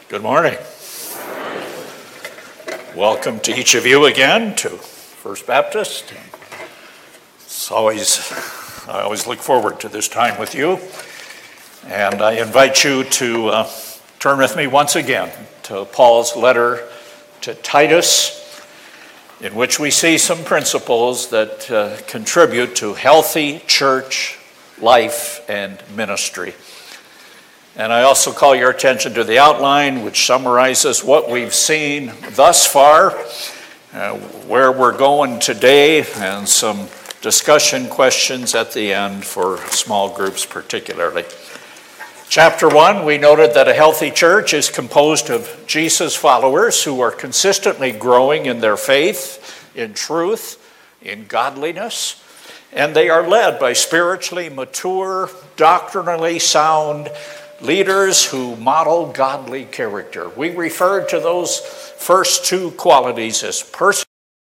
Good morning. Welcome to each of you again to First Baptist. I always look forward to this time with you. And I invite you to turn with me once again to Paul's letter to Titus, in which we see some principles that contribute to healthy church life and ministry. And I also call your attention to the outline, which summarizes what we've seen thus far, where we're going today, and some discussion questions at the end for small groups particularly. Chapter 1, we noted that a healthy church is composed of Jesus followers who are consistently growing in their faith, in truth, in godliness, and they are led by spiritually mature, doctrinally sound leaders who model godly character. We referred to those first two qualities as personal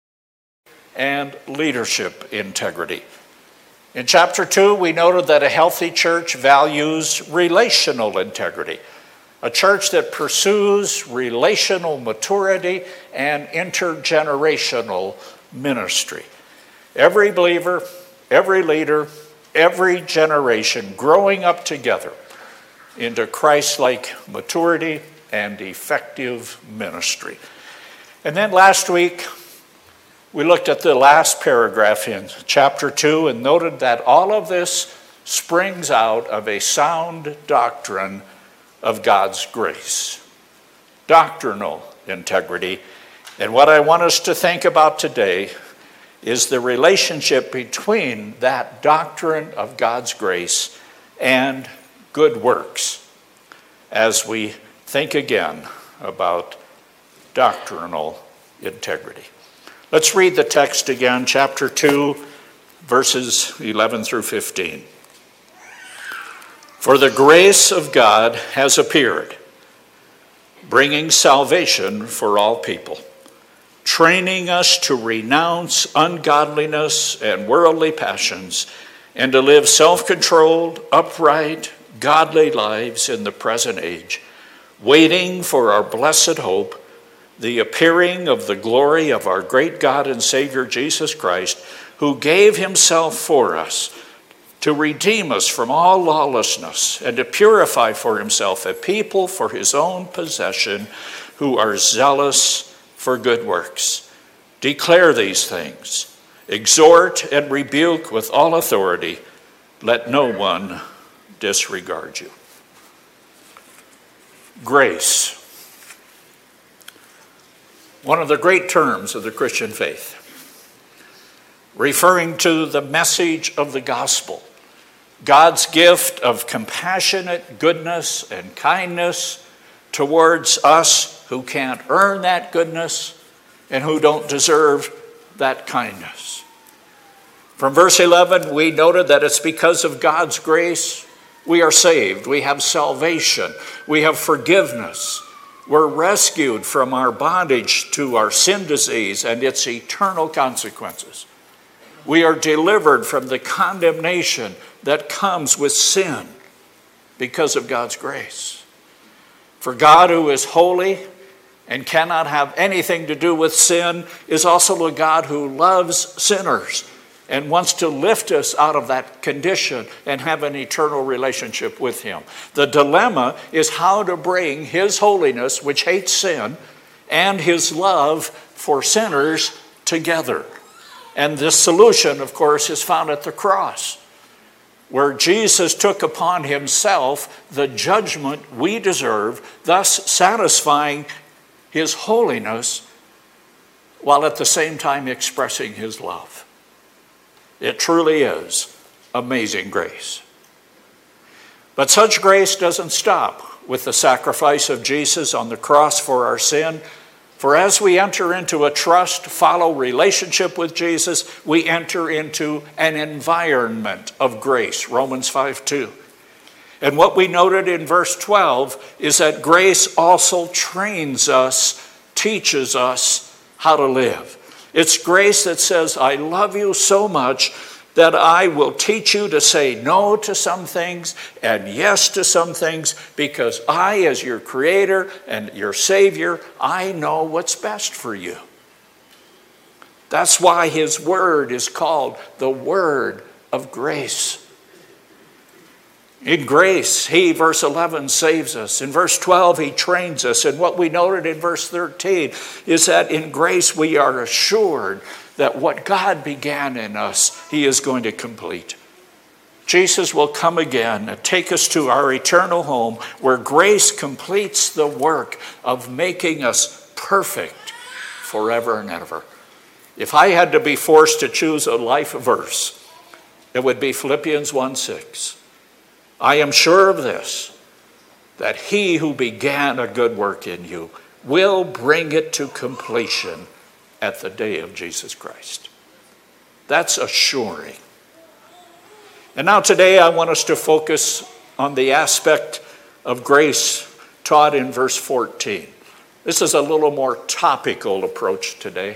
and leadership integrity. In chapter 2, we noted that a healthy church values relational integrity, a church that pursues relational maturity and intergenerational ministry. Every believer, every leader, every generation growing up together into Christ-like maturity and effective ministry. And then last week, we looked at the last paragraph in chapter 2 and noted that all of this springs out of a sound doctrine of God's grace. Doctrinal integrity. And what I want us to think about today is the relationship between that doctrine of God's grace and good works, as we think again about doctrinal integrity. Let's read the text again, chapter 2, verses 11 through 15. For the grace of God has appeared, bringing salvation for all people, training us to renounce ungodliness and worldly passions, and to live self-controlled, upright, godly lives in the present age, waiting for our blessed hope, the appearing of the glory of our great God and Savior Jesus Christ, who gave himself for us to redeem us from all lawlessness and to purify for himself a people for his own possession who are zealous for good works. Declare these things, exhort and rebuke with all authority. Let no one disregard you. Grace. One of the great terms of the Christian faith, referring to the message of the gospel, God's gift of compassionate goodness and kindness towards us who can't earn that goodness and who don't deserve that kindness. From verse 11, we noted that it's because of God's grace we are saved, we have salvation, we have forgiveness. We're rescued from our bondage to our sin disease and its eternal consequences. We are delivered from the condemnation that comes with sin because of God's grace. For God, who is holy and cannot have anything to do with sin, is also a God who loves sinners and wants to lift us out of that condition and have an eternal relationship with him. The dilemma is how to bring his holiness, which hates sin, and his love for sinners together. And this solution, of course, is found at the cross, where Jesus took upon himself the judgment we deserve, thus satisfying his holiness while at the same time expressing his love. It truly is amazing grace. But such grace doesn't stop with the sacrifice of Jesus on the cross for our sin. For as we enter into a trust, follow relationship with Jesus, we enter into an environment of grace, Romans 5:2. And what we noted in verse 12 is that grace also trains us, teaches us how to live. It's grace that says, I love you so much that I will teach you to say no to some things and yes to some things, because I, as your Creator and your Savior, I know what's best for you. That's why his word is called the word of grace. In grace, he, verse 11, saves us. In verse 12, he trains us. And what we noted in verse 13 is that in grace we are assured that what God began in us, he is going to complete. Jesus will come again and take us to our eternal home, where grace completes the work of making us perfect forever and ever. If I had to be forced to choose a life verse, it would be Philippians 1:6. I am sure of this, that he who began a good work in you will bring it to completion at the day of Jesus Christ. That's assuring. And now today I want us to focus on the aspect of grace taught in verse 14. This is a little more topical approach today.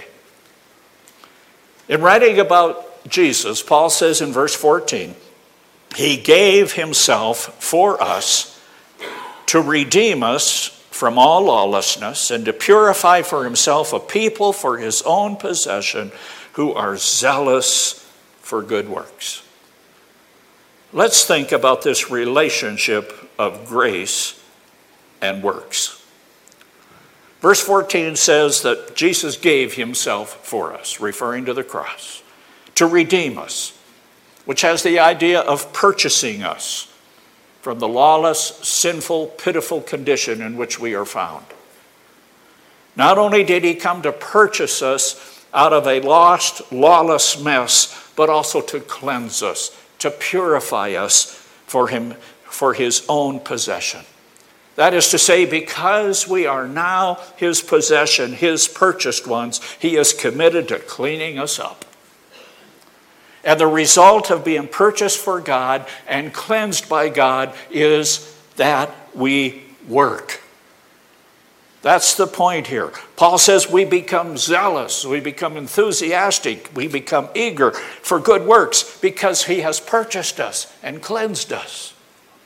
In writing about Jesus, Paul says in verse 14, he gave himself for us to redeem us from all lawlessness and to purify for himself a people for his own possession who are zealous for good works. Let's think about this relationship of grace and works. Verse 14 says that Jesus gave himself for us, referring to the cross, to redeem us, which has the idea of purchasing us from the lawless, sinful, pitiful condition in which we are found. Not only did he come to purchase us out of a lost, lawless mess, but also to cleanse us, to purify us for his own possession. That is to say, because we are now his possession, his purchased ones, he is committed to cleaning us up. And the result of being purchased for God and cleansed by God is that we work. That's the point here. Paul says we become zealous, we become enthusiastic, we become eager for good works because he has purchased us and cleansed us.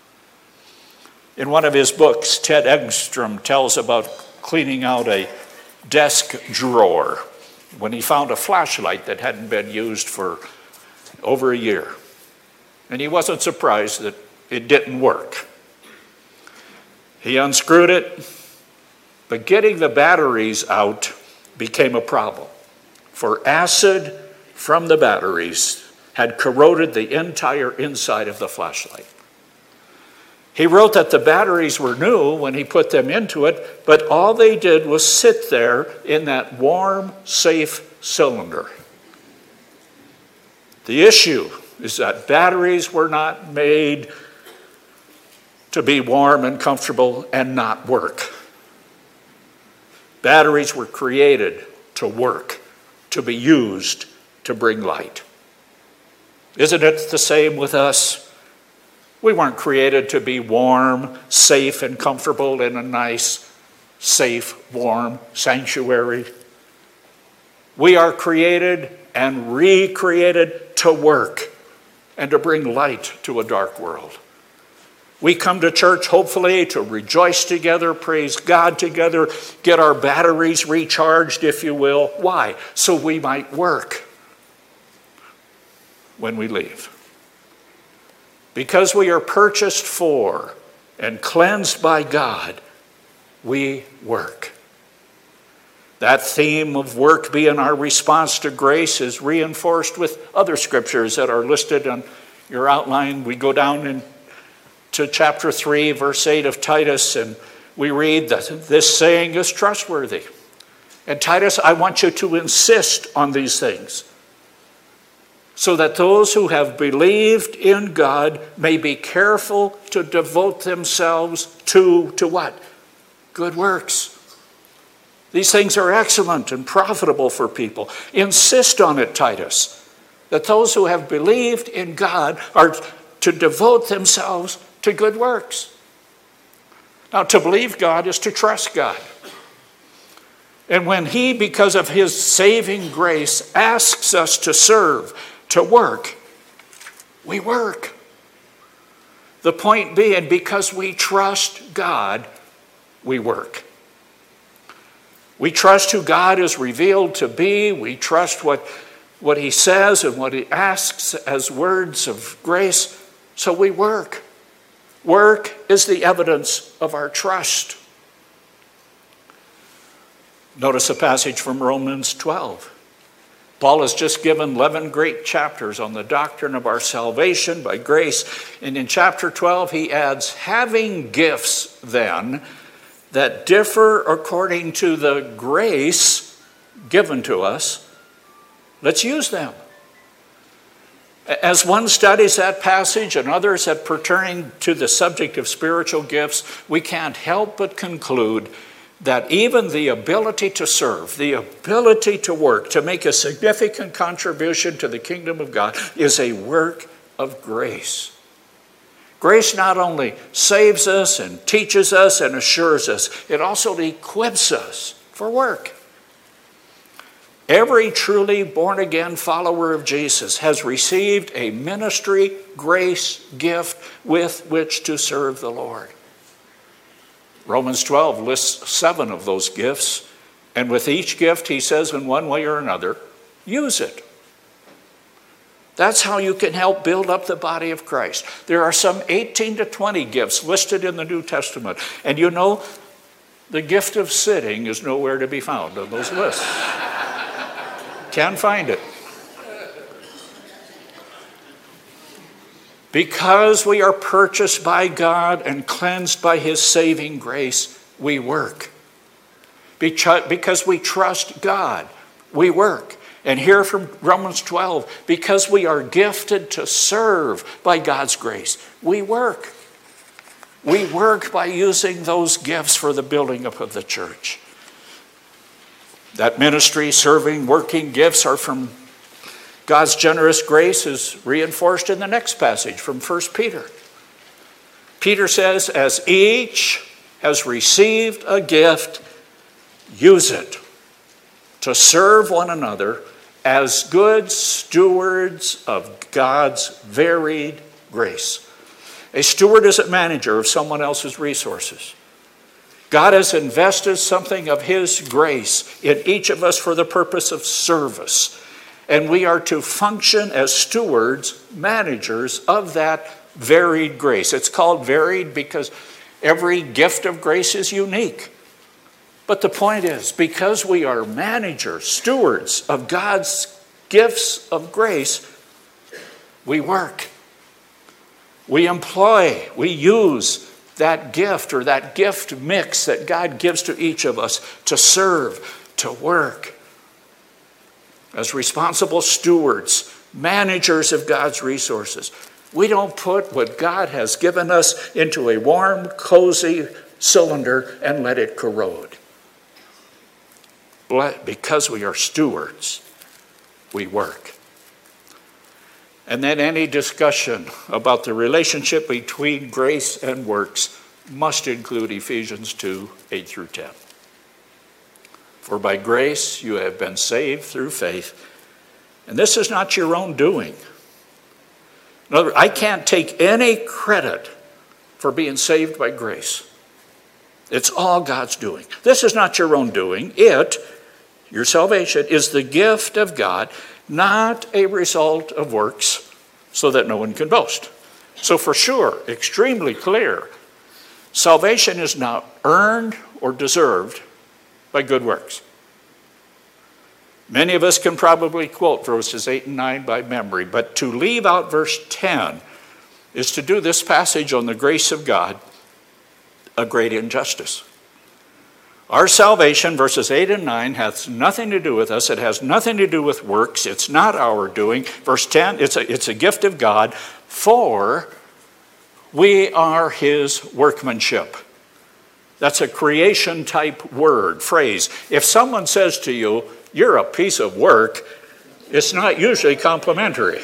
In one of his books, Ted Engstrom tells about cleaning out a desk drawer when he found a flashlight that hadn't been used for over a year. And he wasn't surprised that it didn't work. He unscrewed it, but getting the batteries out became a problem, for acid from the batteries had corroded the entire inside of the flashlight. He wrote that the batteries were new when he put them into it, but all they did was sit there in that warm, safe cylinder. The issue is that batteries were not made to be warm and comfortable and not work. Batteries were created to work, to be used to bring light. Isn't it the same with us? We weren't created to be warm, safe, and comfortable in a nice, safe, warm sanctuary. We are created and recreated to work and to bring light to a dark world. We come to church hopefully to rejoice together, praise God together, get our batteries recharged, if you will. Why? So we might work when we leave. Because we are purchased for and cleansed by God, we work. That theme of work being our response to grace is reinforced with other scriptures that are listed on your outline. We go down to chapter 3, verse 8 of Titus, and we read that this saying is trustworthy. And Titus, I want you to insist on these things, so that those who have believed in God may be careful to devote themselves to what? Good works. These things are excellent and profitable for people. Insist on it, Titus, that those who have believed in God are to devote themselves to good works. Now, to believe God is to trust God. And when he, because of his saving grace, asks us to serve, to work, we work. The point being, because we trust God, we work. We trust who God is revealed to be. We trust what he says and what he asks as words of grace. So we work. Work is the evidence of our trust. Notice a passage from Romans 12. Paul has just given 11 great chapters on the doctrine of our salvation by grace. And in chapter 12, he adds, having gifts then that differ according to the grace given to us, let's use them. As one studies that passage and others that pertain to the subject of spiritual gifts, we can't help but conclude that even the ability to serve, the ability to work, to make a significant contribution to the kingdom of God is a work of grace. Grace not only saves us and teaches us and assures us, it also equips us for work. Every truly born-again follower of Jesus has received a ministry grace gift with which to serve the Lord. Romans 12 lists 7 of those gifts, and with each gift, he says in one way or another, use it. That's how you can help build up the body of Christ. There are some 18 to 20 gifts listed in the New Testament, and you know, the gift of sitting is nowhere to be found on those lists. Can't find it. Because we are purchased by God and cleansed by his saving grace, we work. Because we trust God, we work. And here from Romans 12, because we are gifted to serve by God's grace, we work. We work by using those gifts for the building up of the church. That ministry, serving, working gifts are from God's generous grace is reinforced in the next passage from 1 Peter. Peter says, as each has received a gift, use it to serve one another as good stewards of God's varied grace. A steward is a manager of someone else's resources. God has invested something of his grace in each of us for the purpose of service. And we are to function as stewards, managers of that varied grace. It's called varied because every gift of grace is unique. But the point is, because we are managers, stewards of God's gifts of grace, we work. We employ, we use that gift or that gift mix that God gives to each of us to serve, to work. As responsible stewards, managers of God's resources, we don't put what God has given us into a warm, cozy cylinder and let it corrode. But because we are stewards, we work. And then any discussion about the relationship between grace and works must include Ephesians 2, 8 through 10. For by grace you have been saved through faith. And this is not your own doing. In other words, I can't take any credit for being saved by grace. It's all God's doing. This is not your own doing. Your salvation, is the gift of God, not a result of works, so that no one can boast. So for sure, extremely clear, salvation is not earned or deserved by good works. Many of us can probably quote verses 8 and 9 by memory, but to leave out verse 10 is to do this passage on the grace of God a great injustice. Our salvation, verses 8 and 9, has nothing to do with us. It has nothing to do with works. It's not our doing. Verse 10, it's a gift of God, for we are his workmanship. That's a creation type word, phrase. If someone says to you, you're a piece of work, it's not usually complimentary.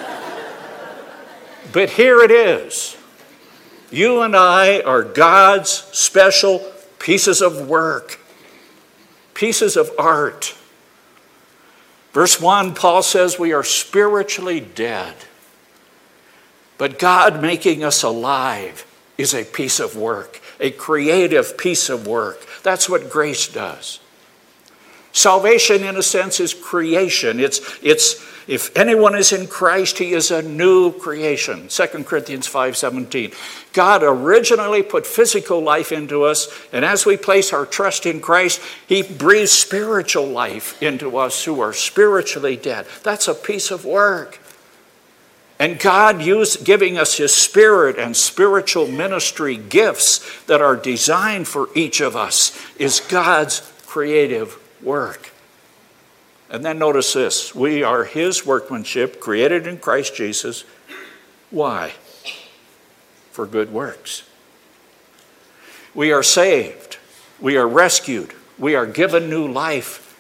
But here it is. You and I are God's special pieces of work, pieces of art. Verse 1, Paul says we are spiritually dead. But God making us alive is a piece of work, a creative piece of work. That's what grace does. Salvation, in a sense, is creation. It's if anyone is in Christ, he is a new creation. 2 Corinthians 5:17. God originally put physical life into us, and as we place our trust in Christ, he breathes spiritual life into us who are spiritually dead. That's a piece of work. And God giving us his Spirit and spiritual ministry gifts that are designed for each of us is God's creative work. And then notice this, we are his workmanship, created in Christ Jesus. Why? For good works. We are saved. We are rescued. We are given new life.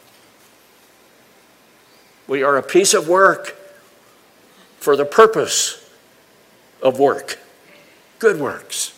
We are a piece of work for the purpose of work. Good works.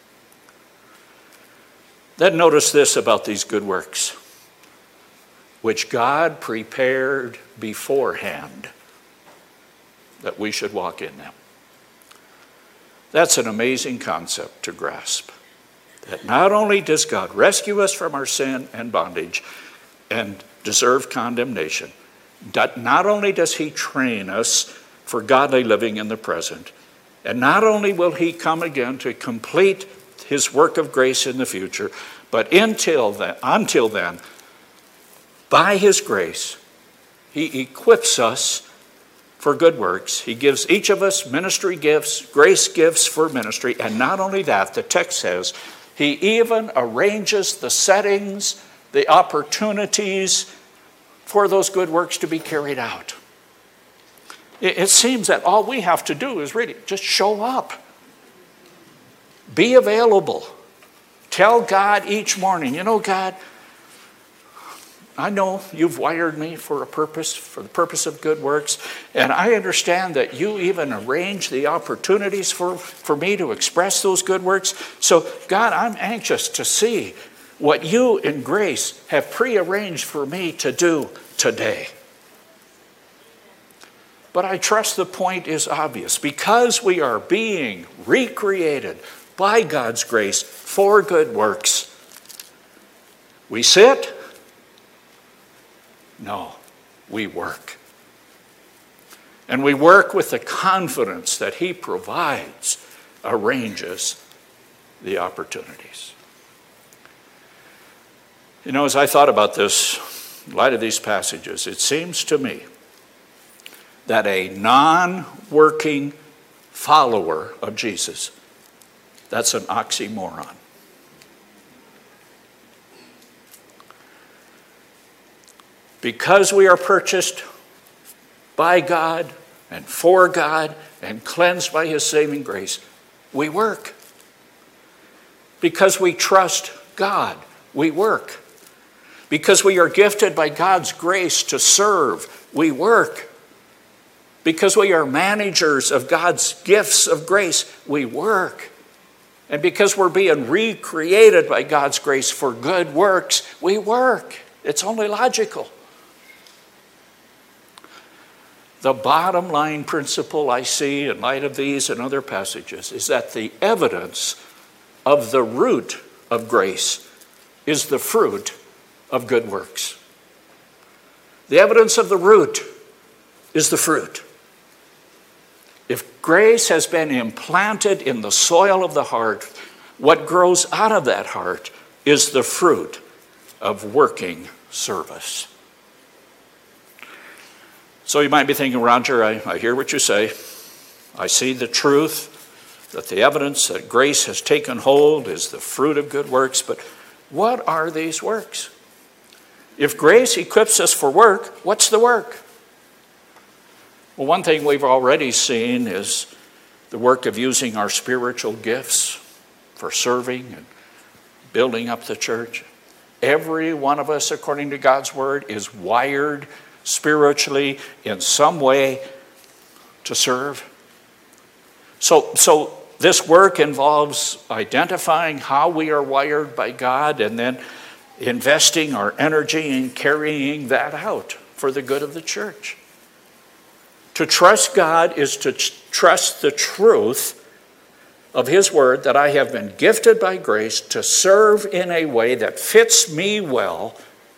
Then notice this about these good works, which God prepared beforehand that we should walk in them. That's an amazing concept to grasp. That not only does God rescue us from our sin and bondage and deserve condemnation, not only does he train us for godly living in the present, and not only will he come again to complete his work of grace in the future, but until then, by his grace, he equips us for good works. He gives each of us ministry gifts, grace gifts for ministry. And not only that, the text says, he even arranges the settings, the opportunities for those good works to be carried out. It seems that all we have to do is really just show up. Be available. Tell God each morning, God, I know you've wired me for the purpose of good works, and I understand that you even arrange the opportunities for me to express those good works. So, God, I'm anxious to see what you in grace have prearranged for me to do today. But I trust the point is obvious. Because we are being recreated by God's grace for good works, we sit? No, we work. And we work with the confidence that he provides, arranges the opportunities. As I thought about this, in light of these passages, it seems to me that a non-working follower of Jesus, that's an oxymoron. Because we are purchased by God and for God and cleansed by his saving grace, we work. Because we trust God, we work. Because we are gifted by God's grace to serve, we work. Because we are managers of God's gifts of grace, we work. And because we're being recreated by God's grace for good works, we work. It's only logical. The bottom line principle I see in light of these and other passages is that the evidence of the root of grace is the fruit of good works. The evidence of the root is the fruit. If grace has been implanted in the soil of the heart, what grows out of that heart is the fruit of working service. So you might be thinking, Roger, I hear what you say. I see the truth, that the evidence that grace has taken hold is the fruit of good works, but what are these works? If grace equips us for work, what's the work? Well, one thing we've already seen is the work of using our spiritual gifts for serving and building up the church. Every one of us, according to God's word, is wired spiritually in some way to serve. So this work involves identifying how we are wired by God and then investing our energy in carrying that out for the good of the church. To trust God is to trust the truth of His word that I have been gifted by grace to serve in a way that fits me well.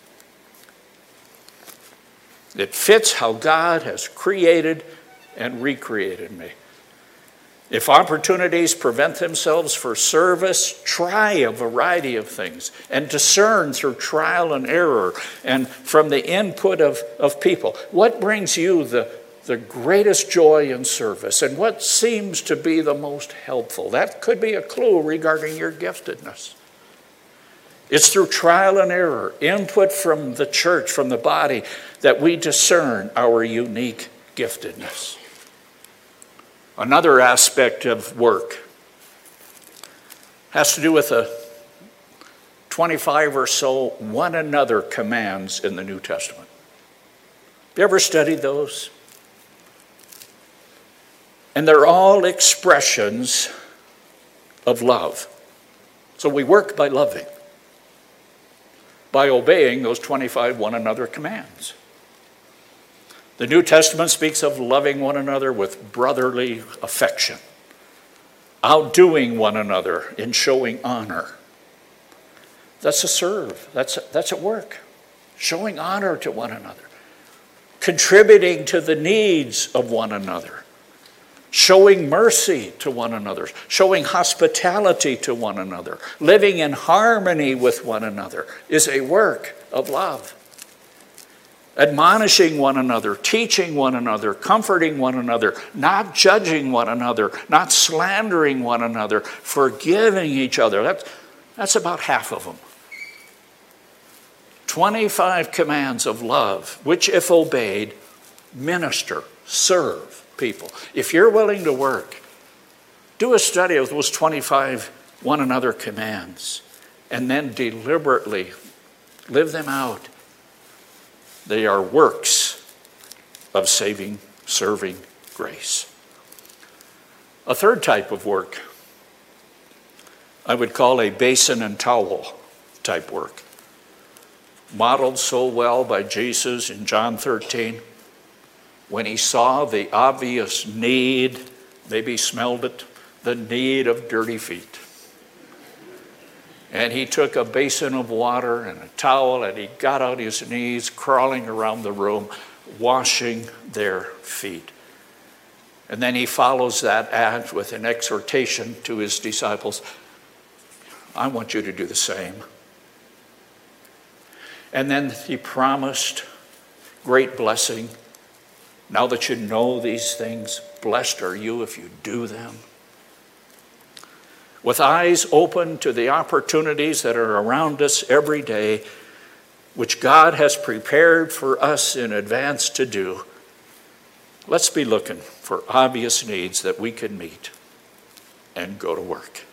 It fits how God has created and recreated me. If opportunities present themselves for service, try a variety of things and discern through trial and error and from the input of people. What brings you the greatest joy in service and what seems to be the most helpful? That could be a clue regarding your giftedness. It's through trial and error, input from the church, from the body, that we discern our unique giftedness. Another aspect of work has to do with the 25 or so one another commands in the New Testament. Have you ever studied those? And they're all expressions of love. So we work by loving, by obeying those 25 one another commands. The New Testament speaks of loving one another with brotherly affection, outdoing one another in showing honor. That's a serve. That's a work. Showing honor to one another. Contributing to the needs of one another. Showing mercy to one another. Showing hospitality to one another. Living in harmony with one another is a work of love. Admonishing one another, teaching one another, comforting one another, not judging one another, not slandering one another, forgiving each other. That's about half of them. 25 commands of love, which if obeyed, minister, serve people. If you're willing to work, do a study of those 25 one another commands and then deliberately live them out. They are works of saving, serving grace. A third type of work I would call a basin and towel type work. Modeled so well by Jesus in John 13, when he saw the obvious need, maybe smelled it, the need of dirty feet. And he took a basin of water and a towel and he got on his knees, crawling around the room, washing their feet. And then he follows that act with an exhortation to his disciples. I want you to do the same. And then he promised great blessing. Now that you know these things, blessed are you if you do them. With eyes open to the opportunities that are around us every day, which God has prepared for us in advance to do, let's be looking for obvious needs that we can meet and go to work.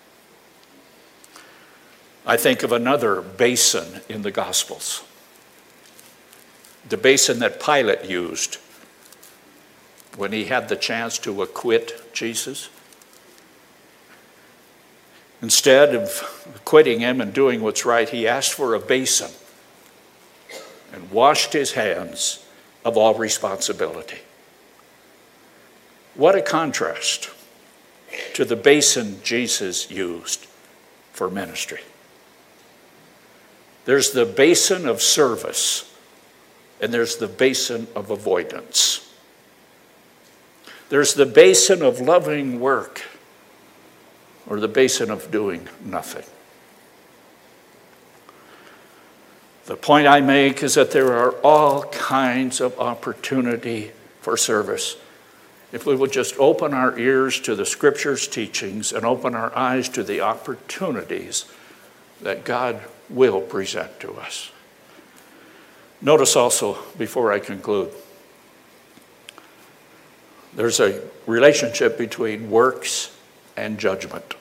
I think of another basin in the Gospels, the basin that Pilate used when he had the chance to acquit Jesus. Instead of acquitting him and doing what's right, he asked for a basin and washed his hands of all responsibility. What a contrast to the basin Jesus used for ministry. There's the basin of service, and there's the basin of avoidance. There's the basin of loving work, or the basin of doing nothing. The point I make is that there are all kinds of opportunity for service. If we would just open our ears to the Scripture's teachings and open our eyes to the opportunities that God will present to us. Notice also, before I conclude, there's a relationship between works and judgment.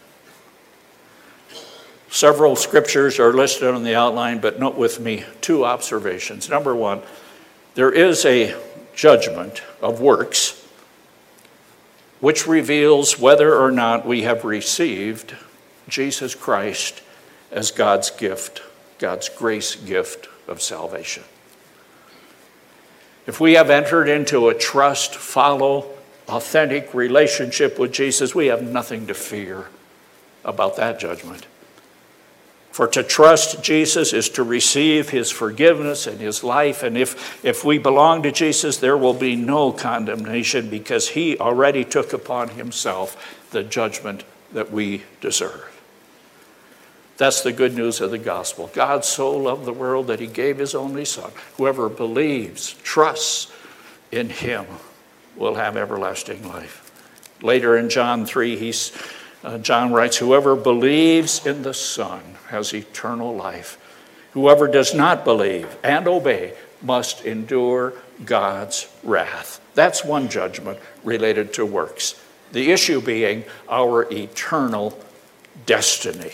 Several scriptures are listed on the outline, but note with me two observations. Number one, there is a judgment of works which reveals whether or not we have received Jesus Christ as God's gift, God's grace gift of salvation. If we have entered into a trust, follow, authentic relationship with Jesus, we have nothing to fear about that judgment. For to trust Jesus is to receive his forgiveness and his life. And if we belong to Jesus, there will be no condemnation because he already took upon himself the judgment that we deserve. That's the good news of the gospel. God so loved the world that he gave his only Son. Whoever believes, trusts in him will have everlasting life. Later in John 3, John writes, whoever believes in the Son has eternal life. Whoever does not believe and obey must endure God's wrath. That's one judgment related to works. The issue being our eternal destiny.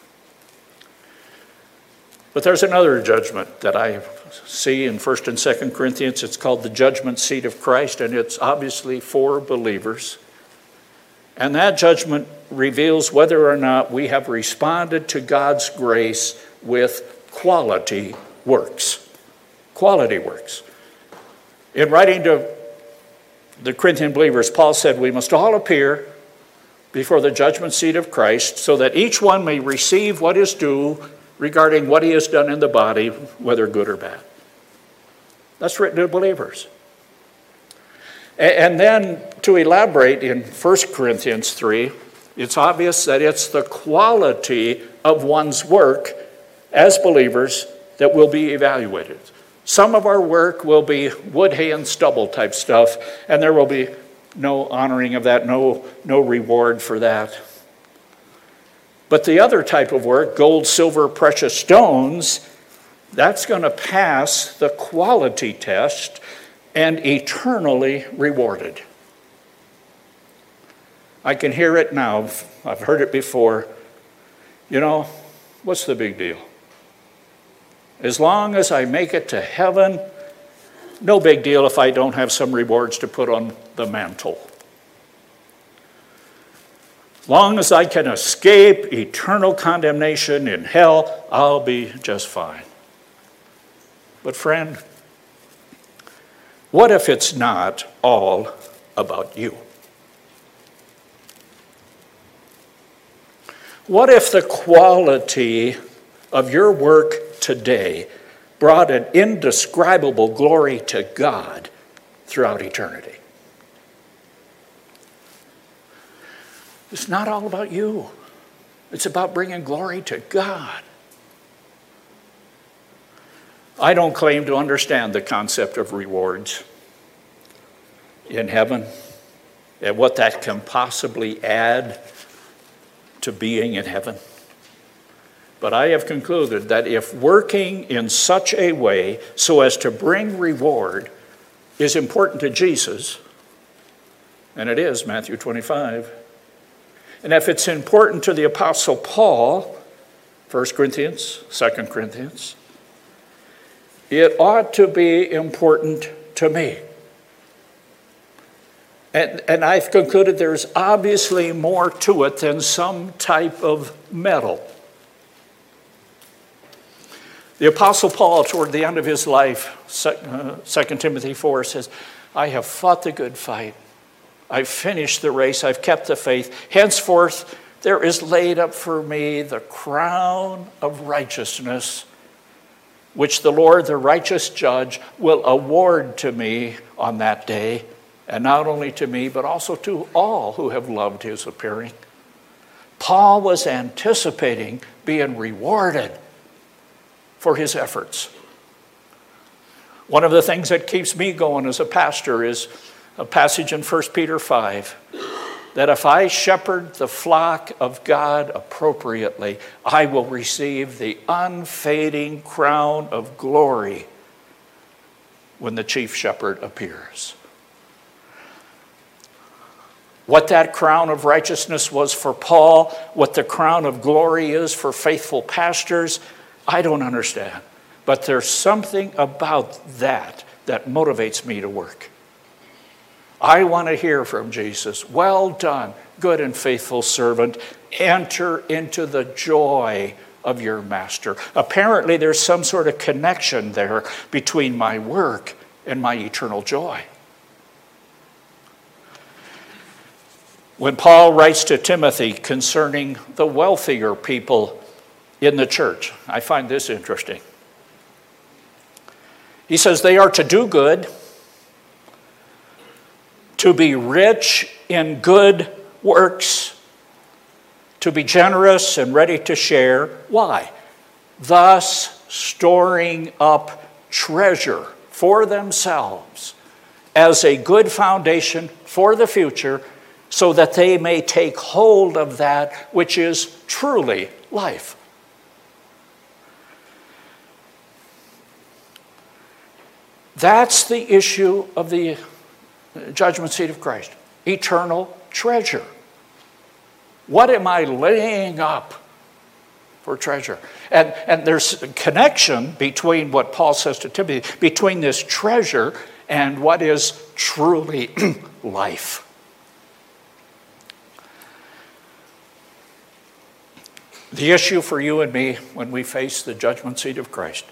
But there's another judgment that I see in 1 and 2 Corinthians. It's called the judgment seat of Christ, and it's obviously for believers. And that judgment reveals whether or not we have responded to God's grace with quality works. Quality works. In writing to the Corinthian believers, Paul said, we must all appear before the judgment seat of Christ so that each one may receive what is due regarding what he has done in the body, whether good or bad. That's written to believers. And then to elaborate in 1 Corinthians 3, it's obvious that it's the quality of one's work as believers that will be evaluated. Some of our work will be wood, hay, and stubble type stuff, and there will be no honoring of that, no reward for that. But the other type of work, gold, silver, precious stones, that's going to pass the quality test and eternally rewarded. I can hear it now. I've heard it before. What's the big deal? As long as I make it to heaven, no big deal if I don't have some rewards to put on the mantle. Long as I can escape eternal condemnation in hell, I'll be just fine. But friend, what if it's not all about you? What if the quality of your work today brought an indescribable glory to God throughout eternity? It's not all about you. It's about bringing glory to God. I don't claim to understand the concept of rewards in heaven and what that can possibly add to being in heaven. But I have concluded that if working in such a way so as to bring reward is important to Jesus, and it is, Matthew 25, and if it's important to the Apostle Paul, 1 Corinthians, 2 Corinthians, it ought to be important to me. And I've concluded there's obviously more to it than some type of medal. The Apostle Paul, toward the end of his life, 2 Timothy 4 says, I have fought the good fight. I've finished the race. I've kept the faith. Henceforth, there is laid up for me the crown of righteousness, which the Lord, the righteous judge, will award to me on that day, and not only to me, but also to all who have loved his appearing. Paul was anticipating being rewarded for his efforts. One of the things that keeps me going as a pastor is a passage in 1 Peter 5, that if I shepherd the flock of God appropriately, I will receive the unfading crown of glory when the chief shepherd appears. What that crown of righteousness was for Paul, what the crown of glory is for faithful pastors, I don't understand. But there's something about that motivates me to work. I want to hear from Jesus. Well done, good and faithful servant. Enter into the joy of your master. Apparently there's some sort of connection there between my work and my eternal joy. When Paul writes to Timothy concerning the wealthier people in the church, I find this interesting. He says they are to do good, to be rich in good works, to be generous and ready to share. Why? Thus storing up treasure for themselves as a good foundation for the future, so that they may take hold of that which is truly life. That's the issue of the judgment seat of Christ. Eternal treasure. What am I laying up for treasure? And there's a connection between what Paul says to Timothy, between this treasure and what is truly life. The issue for you and me when we face the judgment seat of Christ.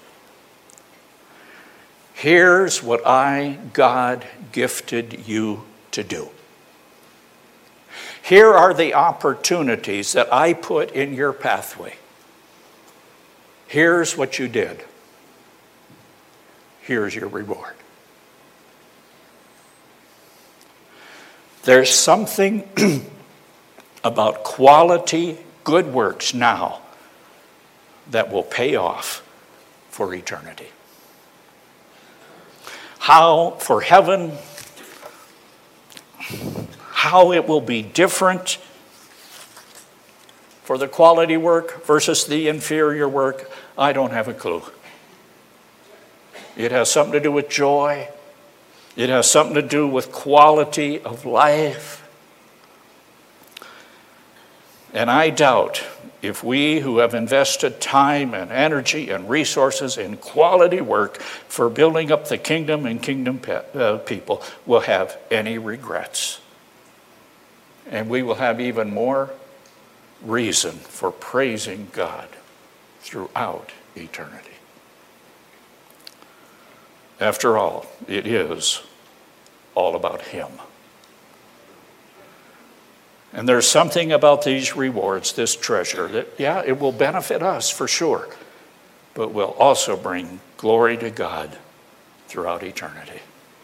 Here's what God gifted you to do. Here are the opportunities that I put in your pathway. Here's what you did. Here's your reward. There's something about quality good works now that will pay off for eternity. How, for heaven, how it will be different for the quality work versus the inferior work, I don't have a clue. It has something to do with joy. It has something to do with quality of life. And I doubt if we who have invested time and energy and resources in quality work for building up the kingdom and kingdom people will have any regrets. And we will have even more reason for praising God throughout eternity. After all, it is all about Him. And there's something about these rewards, this treasure, that, yeah, it will benefit us for sure, but will also bring glory to God throughout eternity.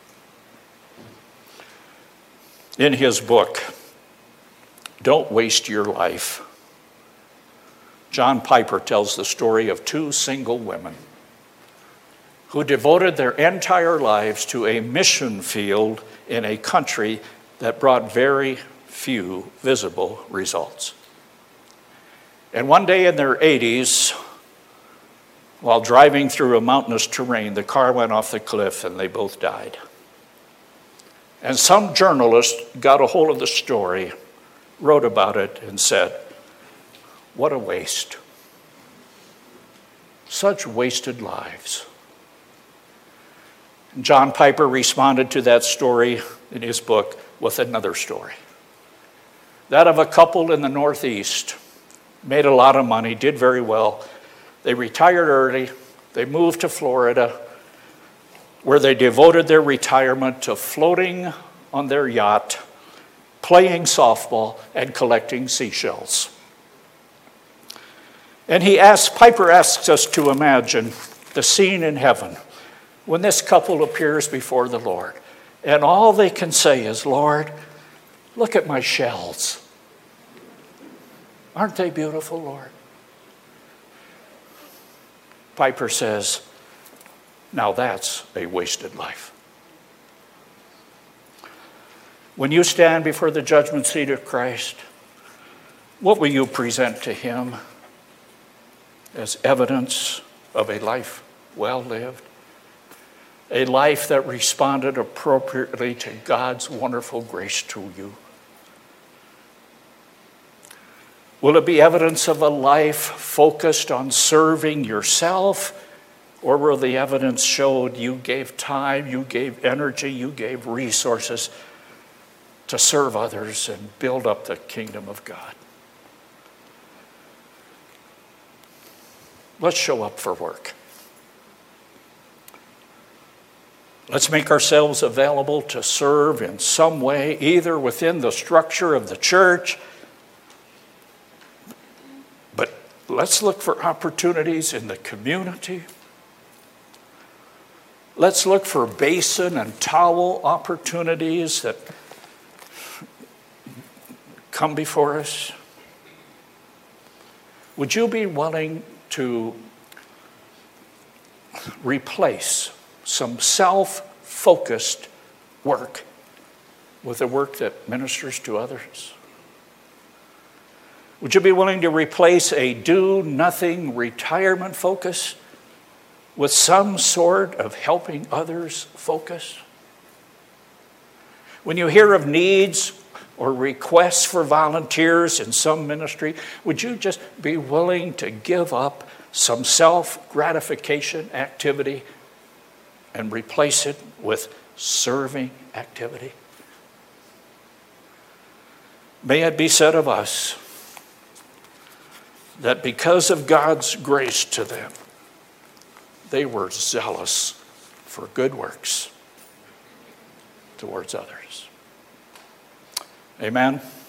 In his book, Don't Waste Your Life, John Piper tells the story of two single women who devoted their entire lives to a mission field in a country that brought very few visible results. And one day in their 80s, while driving through a mountainous terrain, the car went off the cliff and they both died. And some journalist got a hold of the story, wrote about it, and said, "What a waste. Such wasted lives." And John Piper responded to that story in his book with another story. That of a couple in the Northeast, made a lot of money, did very well. They retired early. They moved to Florida, where they devoted their retirement to floating on their yacht, playing softball, and collecting seashells. And Piper asks us to imagine the scene in heaven when this couple appears before the Lord. And all they can say is, "Lord, look at my shells. Aren't they beautiful, Lord?" Piper says, now that's a wasted life. When you stand before the judgment seat of Christ, what will you present to Him as evidence of a life well lived? A life that responded appropriately to God's wonderful grace to you? Will it be evidence of a life focused on serving yourself? Or will the evidence show you gave time, you gave energy, you gave resources to serve others and build up the kingdom of God? Let's show up for work. Let's make ourselves available to serve in some way, either within the structure of the church, but let's look for opportunities in the community. Let's look for basin and towel opportunities that come before us. Would you be willing to replace some self-focused work with the work that ministers to others? Would you be willing to replace a do-nothing retirement focus with some sort of helping others focus? When you hear of needs or requests for volunteers in some ministry, would you just be willing to give up some self-gratification activity and replace it with serving activity? May it be said of us that because of God's grace to them, they were zealous for good works towards others. Amen.